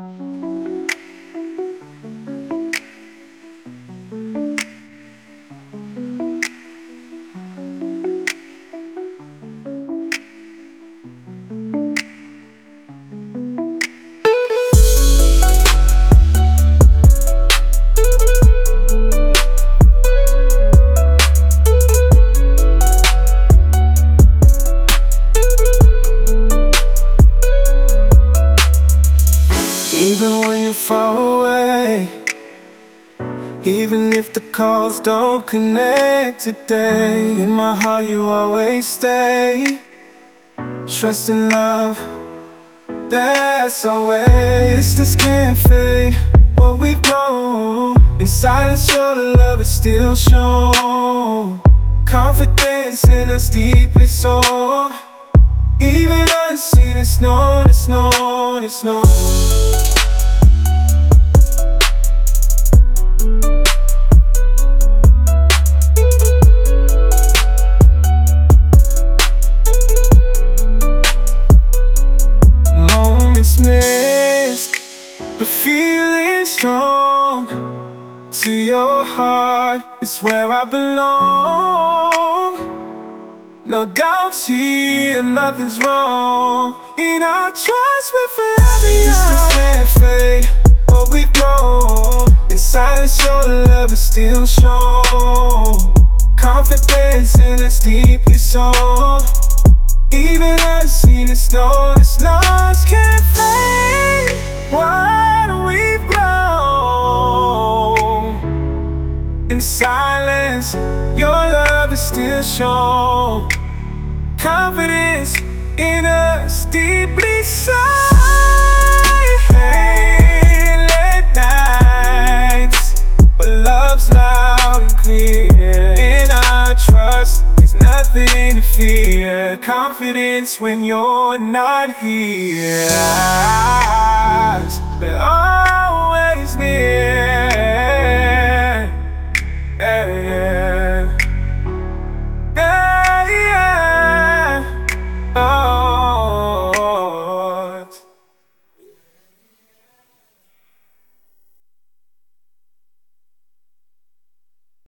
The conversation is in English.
Even when you're far away, even if the calls don't connect today, in my heart you always stay. Trust and love, that's our way. Distance can't fade what we've grown. In silence your love is still shown. Confidence in us deeply so. Even unseen, it's known, it's known, it's known. Moments missed, but feeling strong. To your heart is where I belong. No doubts here, nothing's wrong. In our trust we're forever young. Distance can't fade what we've grown. In silence your love is still shown. Confidence in us deeply so. Even unseen, it's known, it's lost, can't fade what we've grown. In silence, your love is still shown. Confidence in us deeply so. Late nights, but love's loud and clear. In our trust, there's nothing to fear. Confidence when you're not here, but always near.